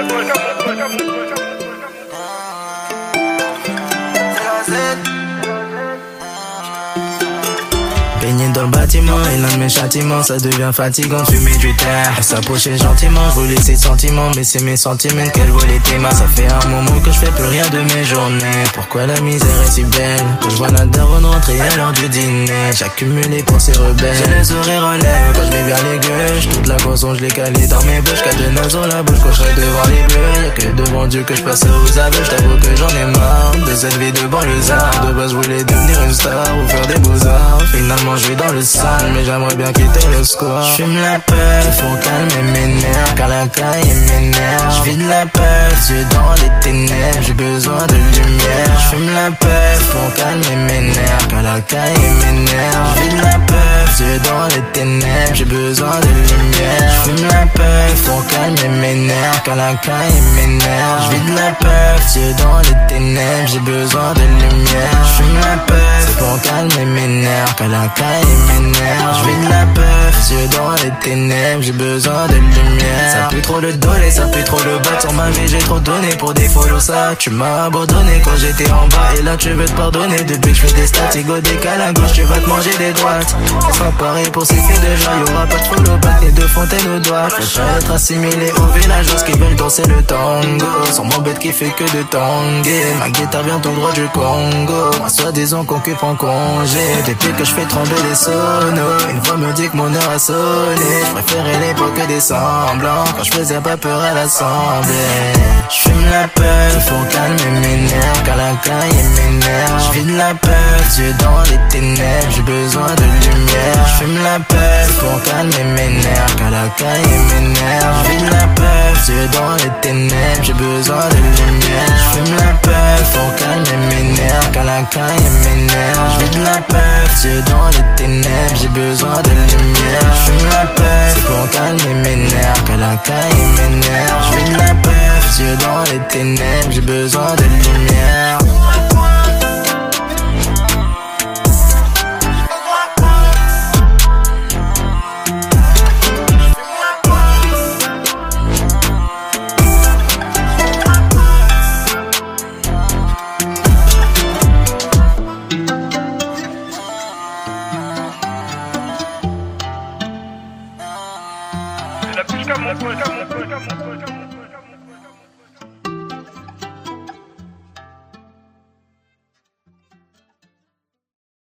Baigné dans le bâtiment et l'un de mes châtiments, ça devient fatigant de fumer du terre. Elle s'approchait gentiment, je voulais ses sentiments, mais c'est mes sentiments qu'elle voulait tes mains. Ça fait un moment que je fais plus rien de mes journées. Pourquoi la misère est si belle? Quand je vois la daronne rentrer à l'heure du dîner, j'accumule les pensées rebelles. J'ai les oreilles relèves quand je vais vers les gueules. Toute la boisson je l'ai calée dans mes bouches. Quatre de naseaux la bouche quand je serai devant les bleus. Y'a que devant Dieu que je passe aux aveux. J't'avoue que j'en ai marre de cette vie de banlieusard. De base je voulais devenir une star ou faire des beaux-arts. Finalement je vais dans le sale, mais j'aimerais bien quitter le square. J'fume la peur, faut calmer mes nerfs, car la caille m'énerve. J'vide la peur, yeux dans les ténèbres, j'ai besoin de lumière. J'fume la peur, faut calmer mes nerfs, car la caille m'énerve. J'vide la peur, yeux dans les ténèbres, j'ai besoin de lumière. J'fume la peur, faut calmer mes nerfs, car la caille m'énerve. J'vide la peur, yeux dans les ténèbres, j'ai besoin de lumière. J'fume la peur, faut calmer mes nerfs, car la caille m'énerve. J'vide la peur, yeux dans les ténèbres, j'ai besoin de lumière. Ça pue trop le dolé, ça pue trop le bas. Sur ma vie j'ai trop donné pour des follow ça. Tu m'as abandonné quand j'étais en bas, et là tu veux te pardonner. Depuis que je fais des stats, ego décale à gauche, tu vas te manger des droites. Ça sera pareil pour ces filles de joie, y'aura pas de follow back ni de fontaine aux doigts. Faut pas être assimilé aux villageois qui veulent danser le tango. Sans mon bête qui fait que de tanguer. Ma guitare vient tout droit du Congo. Moi soi-disant qu'on cul prend congé. Depuis que je fais trembler les sonos, une voix me dit que mon heure a sonné. Je préférais l'époque des semblants, quand je faisais pas peur à l'assemblée. J'fume la peur, faut calmer mes nerfs, car la caille m'énerve. J'vide la peur, yeux dans les ténèbres, j'ai besoin de lumière. J'fume la peur, faut calmer mes nerfs, car la caille m'énerve. J'vide la peur, yeux dans les ténèbres, j'ai besoin de lumière. J'fume la peur, faut calmer mes nerfs, car la caille m'énerve. J'vide la peur, yeux dans les ténèbres, j'ai besoin de lumière. J'fume la peur, pour calmer mes nerfs, car la caille m'énerve. J'vide la peur, yeux dans les ténèbres, j'ai besoin de lumière. La plus qu'à mon